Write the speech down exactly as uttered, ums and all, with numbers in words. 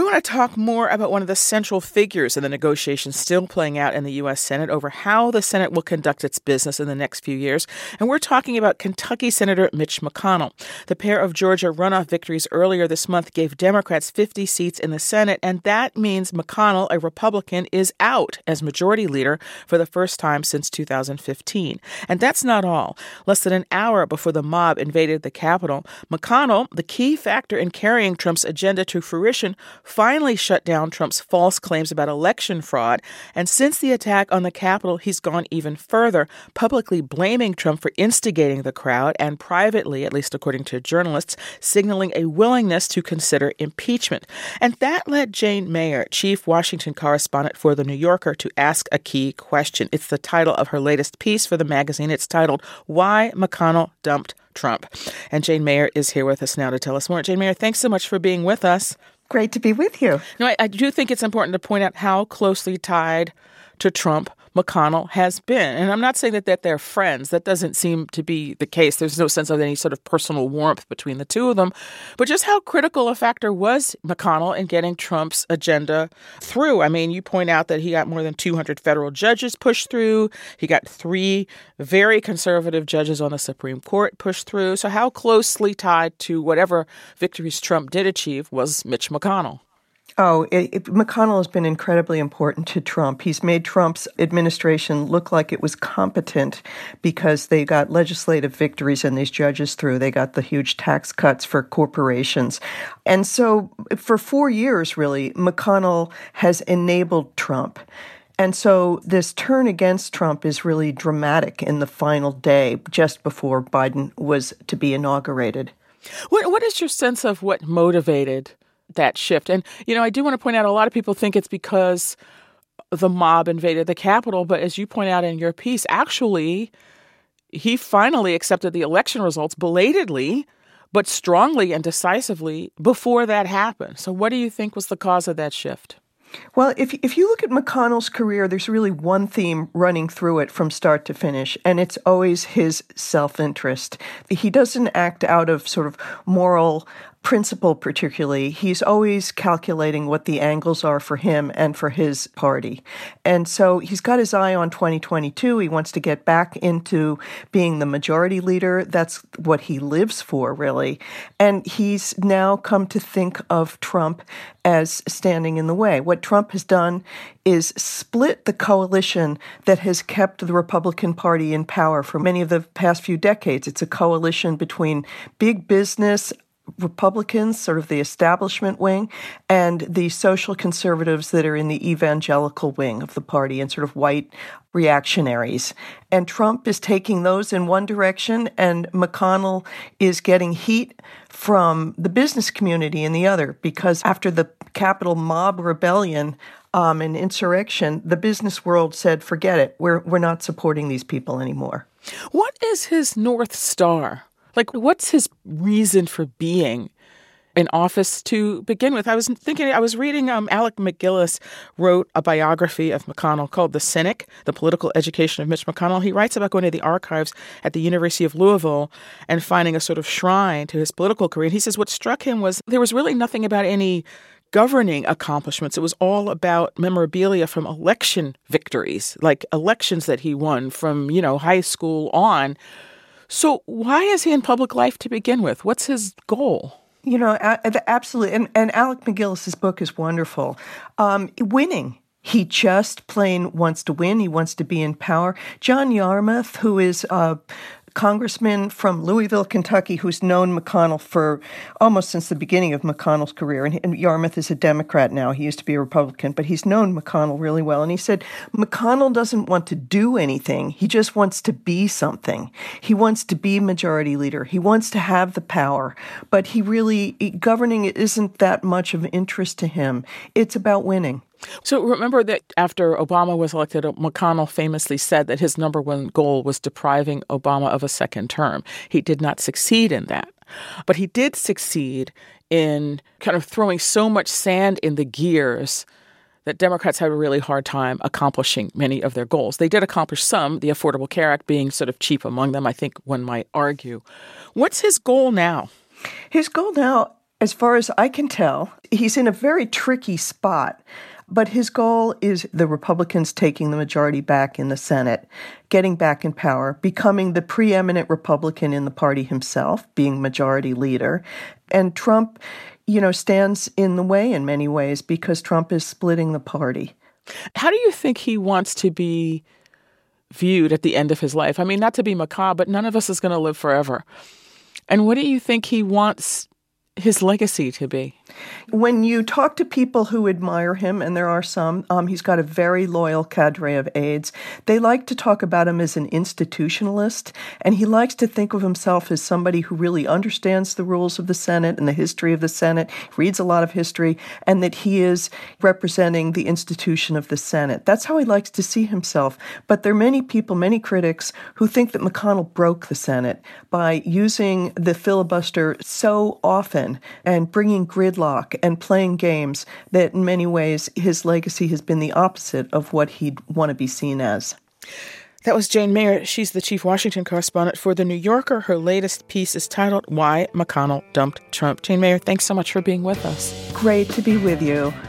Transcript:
want to talk more about one of the central figures in the negotiations still playing out in the U S. Senate over how the Senate will conduct its business in the next few years. And we're talking about Kentucky Senator Mitch McConnell. The pair of Georgia runoff victories earlier this month gave Democrats fifty seats in the Senate, and that means McConnell, a Republican, is out as majority leader for the first time since two thousand fifteen. And that's not all. Less than an hour before the mob invaded the Capitol, McConnell, the key factor in carrying Trump's agenda to fruition, finally shut down Trump's false claims about election fraud. And since the attack on the Capitol, he's gone even further, publicly blaming Trump for instigating the crowd and privately, at least according to journalists, signaling a willingness to consider impeachment. And that led Jane Mayer, chief Washington correspondent for The New Yorker, to ask a key question. It's the title of her latest piece for the magazine. It's titled, Why McConnell Dumped Trump. And Jane Mayer is here with us now to tell us more. Jane Mayer, thanks so much for being with us. Great to be with you. No, I, I do think it's important to point out how closely tied to Trump McConnell has been. And I'm not saying that, that they're friends. That doesn't seem to be the case. There's no sense of any sort of personal warmth between the two of them. But just how critical a factor was McConnell in getting Trump's agenda through? I mean, you point out that he got more than two hundred federal judges pushed through. He got three very conservative judges on the Supreme Court pushed through. So how closely tied to whatever victories Trump did achieve was Mitch McConnell? Oh, it, it, McConnell has been incredibly important to Trump. He's made Trump's administration look like it was competent because they got legislative victories and these judges through. They got the huge tax cuts for corporations. And so for four years, really, McConnell has enabled Trump. And so this turn against Trump is really dramatic in the final day, just before Biden was to be inaugurated. What What is your sense of what motivated that shift? And, you know, I do want to point out a lot of people think it's because the mob invaded the Capitol. But as you point out in your piece, actually, he finally accepted the election results belatedly, but strongly and decisively before that happened. So what do you think was the cause of that shift? Well, if if you look at McConnell's career, there's really one theme running through it from start to finish, and it's always his self-interest. He doesn't act out of sort of moral principle particularly. He's always calculating what the angles are for him and for his party. And so he's got his eye on twenty twenty-two. He wants to get back into being the majority leader. That's what he lives for, really. And he's now come to think of Trump as standing in the way. What Trump has done is split the coalition that has kept the Republican Party in power for many of the past few decades. It's a coalition between big business, Republicans, sort of the establishment wing, and the social conservatives that are in the evangelical wing of the party and sort of white reactionaries. And Trump is taking those in one direction, and McConnell is getting heat from the business community in the other, because after the Capitol mob rebellion um, and insurrection, the business world said, forget it, we're we're not supporting these people anymore. What is his North Star? Like, what's his reason for being in office to begin with? I was thinking, I was reading, um, Alec McGillis wrote a biography of McConnell called The Cynic, The Political Education of Mitch McConnell. He writes about going to the archives at the University of Louisville and finding a sort of shrine to his political career. And he says what struck him was there was really nothing about any governing accomplishments. It was all about memorabilia from election victories, like elections that he won from, you know, high school on. So why is he in public life to begin with? What's his goal? You know, absolutely. And, and Alec McGillis's book is wonderful. Um, winning. He just plain wants to win. He wants to be in power. John Yarmuth, who is a congressman from Louisville, Kentucky, who's known McConnell for almost since the beginning of McConnell's career. And, and Yarmuth is a Democrat now. He used to be a Republican, but he's known McConnell really well. And he said, McConnell doesn't want to do anything. He just wants to be something. He wants to be majority leader. He wants to have the power. But he really, governing isn't that much of interest to him. It's about winning. So remember that after Obama was elected, McConnell famously said that his number one goal was depriving Obama of a second term. He did not succeed in that. But he did succeed in kind of throwing so much sand in the gears that Democrats had a really hard time accomplishing many of their goals. They did accomplish some, the Affordable Care Act being sort of chief among them, I think one might argue. What's his goal now? His goal now As far as I can tell, he's in a very tricky spot. But his goal is the Republicans taking the majority back in the Senate, getting back in power, becoming the preeminent Republican in the party himself, being majority leader. And Trump, you know, stands in the way in many ways because Trump is splitting the party. How do you think he wants to be viewed at the end of his life? I mean, not to be macabre, but none of us is going to live forever. And what do you think he wants his legacy to be? When you talk to people who admire him, and there are some, um, he's got a very loyal cadre of aides. They like to talk about him as an institutionalist, and he likes to think of himself as somebody who really understands the rules of the Senate and the history of the Senate, reads a lot of history, and that he is representing the institution of the Senate. That's how he likes to see himself. But there are many people, many critics, who think that McConnell broke the Senate by using the filibuster so often and bringing gridlock and playing games that in many ways his legacy has been the opposite of what he'd want to be seen as. That was Jane Mayer. She's the chief Washington correspondent for The New Yorker. Her latest piece is titled Why McConnell Dumped Trump. Jane Mayer, thanks so much for being with us. Great to be with you.